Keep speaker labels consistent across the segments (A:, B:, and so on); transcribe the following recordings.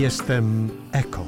A: Jestem eko.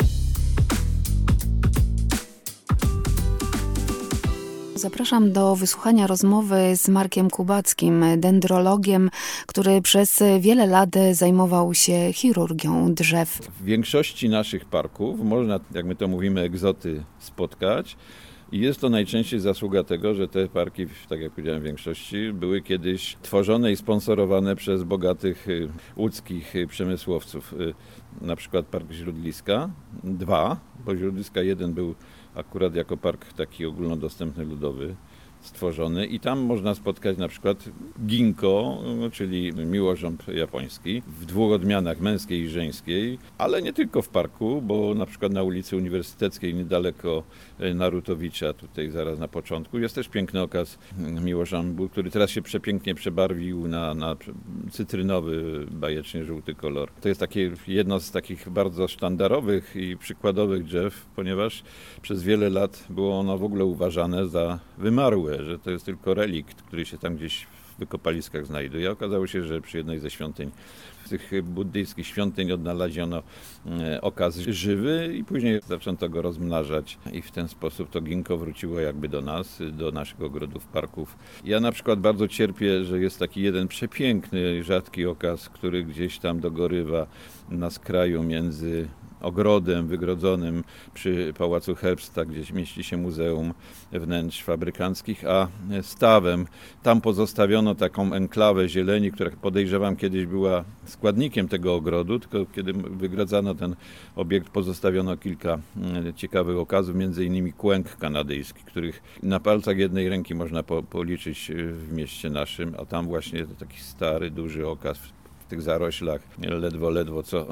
B: Zapraszam do wysłuchania rozmowy z Markiem Kubackim, dendrologiem, który przez wiele lat zajmował się chirurgią drzew.
C: W większości naszych parków można, jak my to mówimy, egzoty spotkać. I jest to najczęściej zasługa tego, że te parki, tak jak powiedziałem, w większości były kiedyś tworzone i sponsorowane przez bogatych łódzkich przemysłowców. Na przykład Park Źródliska 2, bo Źródliska 1 był akurat jako park taki ogólnodostępny, ludowy, stworzony i tam można spotkać na przykład ginkgo, czyli miłożąb japoński, w dwóch odmianach, męskiej i żeńskiej, ale nie tylko w parku, bo na przykład na ulicy Uniwersyteckiej, niedaleko Narutowicza, tutaj zaraz na początku, jest też piękny okaz miłożąbu, który teraz się przepięknie przebarwił na cytrynowy, bajecznie żółty kolor. To jest takie jedno z takich bardzo sztandarowych i przykładowych drzew, ponieważ przez wiele lat było ono w ogóle uważane za wymarłe, że to jest tylko relikt, który się tam gdzieś w wykopaliskach znajduje. Okazało się, że przy jednej ze świątyń, z tych buddyjskich świątyń odnaleziono okaz żywy i później zaczęto go rozmnażać i w ten sposób to ginkgo wróciło jakby do nas, do naszych ogrodów, parków. Ja na przykład bardzo cierpię, że jest taki jeden przepiękny, rzadki okaz, który gdzieś tam dogorywa na skraju między ogrodem wygrodzonym przy Pałacu Herbsta, gdzie mieści się Muzeum Wnętrz Fabrykanckich, a stawem. Tam pozostawiono taką enklawę zieleni, która podejrzewam kiedyś była składnikiem tego ogrodu, tylko kiedy wygradzano ten obiekt, pozostawiono kilka ciekawych okazów, między innymi kłęk kanadyjski, których na palcach jednej ręki można policzyć w mieście naszym, a tam właśnie taki stary, duży okaz w tych zaroślach, ledwo co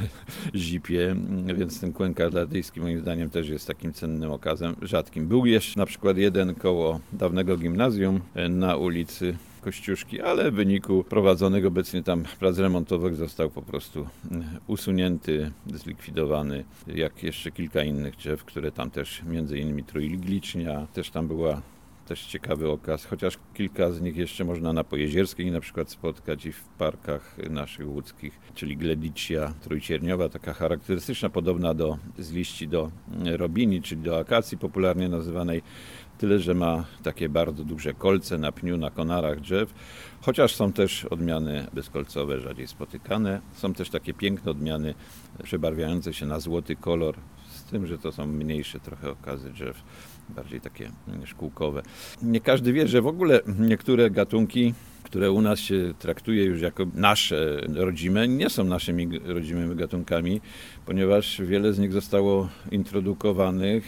C: zipie, więc ten kłęk kanadyjski moim zdaniem też jest takim cennym okazem, rzadkim. Był jeszcze na przykład jeden koło dawnego gimnazjum na ulicy Kościuszki, ale w wyniku prowadzonych obecnie tam prac remontowych został po prostu usunięty, zlikwidowany, jak jeszcze kilka innych drzew, które tam też, między innymi trójliglicznia, też tam była też ciekawy okaz, chociaż kilka z nich jeszcze można na Pojezierskiej na przykład spotkać i w parkach naszych łódzkich, czyli gledicia trójcierniowa, taka charakterystyczna, podobna z liści do robini, czyli do akacji popularnie nazywanej, tyle że ma takie bardzo duże kolce na pniu, na konarach drzew, chociaż są też odmiany bezkolcowe, rzadziej spotykane. Są też takie piękne odmiany przebarwiające się na złoty kolor, z tym, że to są mniejsze trochę okazy drzew, bardziej takie szkółkowe. Nie każdy wie, że w ogóle niektóre gatunki, które u nas się traktuje już jako nasze rodzime, nie są naszymi rodzimymi gatunkami, ponieważ wiele z nich zostało introdukowanych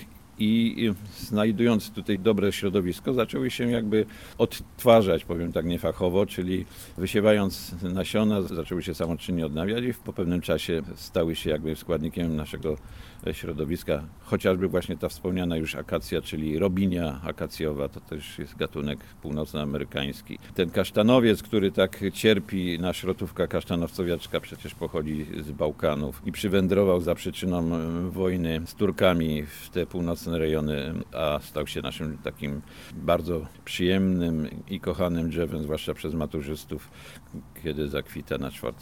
C: i znajdując tutaj dobre środowisko, zaczęły się jakby odtwarzać, powiem tak niefachowo, czyli wysiewając nasiona, zaczęły się samoczynnie odnawiać i po pewnym czasie stały się jakby składnikiem naszego środowiska. Chociażby właśnie ta wspomniana już akacja, czyli robinia akacjowa, to też jest gatunek północnoamerykański. Ten kasztanowiec, który tak cierpi, szrotówka kasztanowcowiaczka przecież pochodzi z Bałkanów i przywędrował za przyczyną wojny z Turkami w te północne rejony, a stał się naszym takim bardzo przyjemnym i kochanym drzewem, zwłaszcza przez maturzystów, kiedy zakwita na 4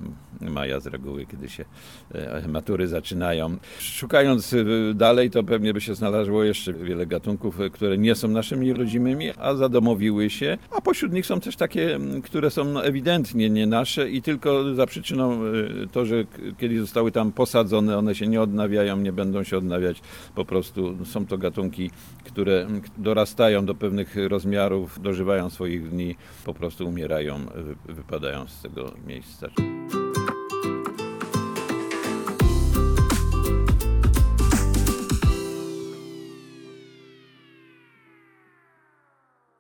C: maja z reguły, kiedy się matury zaczynają. Szukając dalej, to pewnie by się znalazło jeszcze wiele gatunków, które nie są naszymi rodzimymi, a zadomowiły się, a pośród nich są też takie, które są ewidentnie nie nasze i tylko za przyczyną to, że kiedy zostały tam posadzone, one się nie odnawiają, nie będą się odnawiać, po prostu są to gatunki, które dorastają do pewnych rozmiarów, dożywają swoich dni, po prostu umierają, wypadają z tego miejsca.